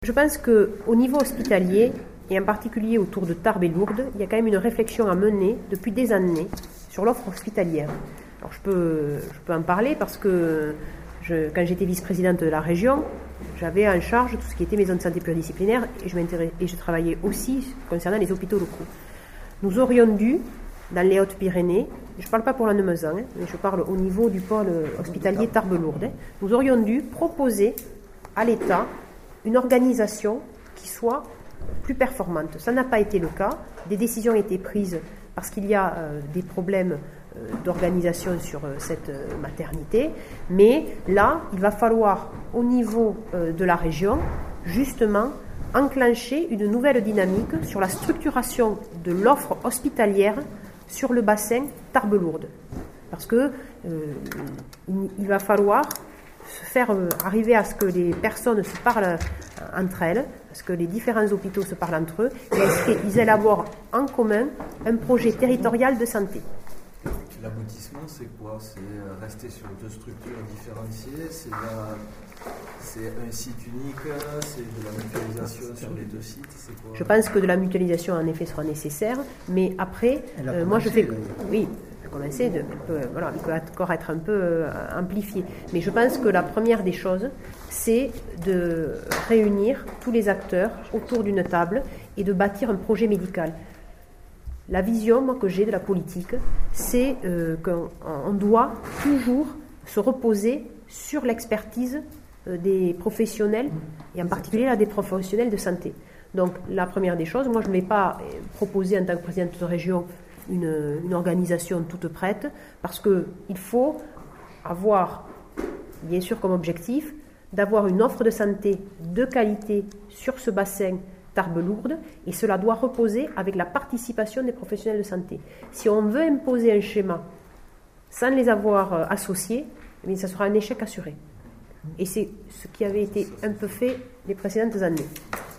Je pense qu'au niveau hospitalier, et en particulier autour de Tarbes et Lourdes, il y a quand même une réflexion à mener depuis des années sur l'offre hospitalière. Alors je peux en parler parce que quand j'étais vice-présidente de la région, j'avais en charge tout ce qui était maison de santé pluridisciplinaire et je travaillais aussi concernant les hôpitaux locaux. Nous aurions dû, dans les Hautes-Pyrénées, je ne parle pas pour la Nemezan, mais je parle au niveau du pôle hospitalier Tarbes-Lourdes, nous aurions dû proposer à l'État une organisation qui soit plus performante. Ça n'a pas été le cas. Des décisions ont été prises parce qu'il y a des problèmes d'organisation sur cette maternité. Mais là, il va falloir, au niveau de la région, justement, enclencher une nouvelle dynamique sur la structuration de l'offre hospitalière sur le bassin Tarbes-Lourdes. Parce que il va falloir faire arriver à ce que les personnes se parlent entre elles, à ce que les différents hôpitaux se parlent entre eux, et à ce qu'ils élaborent en commun un projet territorial de santé. L'aboutissement, c'est quoi? C'est rester sur deux structures différenciées, c'est un site unique, c'est de la mutualisation sur les deux sites, c'est quoi? Je pense que de la mutualisation, en effet, sera nécessaire, mais après, moi je fais... Oui, commencer il peut encore être un peu amplifié. Mais je pense que la première des choses, c'est de réunir tous les acteurs autour d'une table et de bâtir un projet médical. La vision, moi, que j'ai de la politique, c'est qu'on doit toujours se reposer sur l'expertise des professionnels, et en particulier là, des professionnels de santé. Donc, la première des choses, moi, je ne vais pas proposer en tant que présidente de région une organisation toute prête, parce qu'il faut avoir, bien sûr, comme objectif, d'avoir une offre de santé de qualité sur ce bassin Tarbes-Lourdes, et cela doit reposer avec la participation des professionnels de santé. Si on veut imposer un schéma sans les avoir associés, eh ça sera un échec assuré. Et c'est ce qui avait été un peu fait les précédentes années.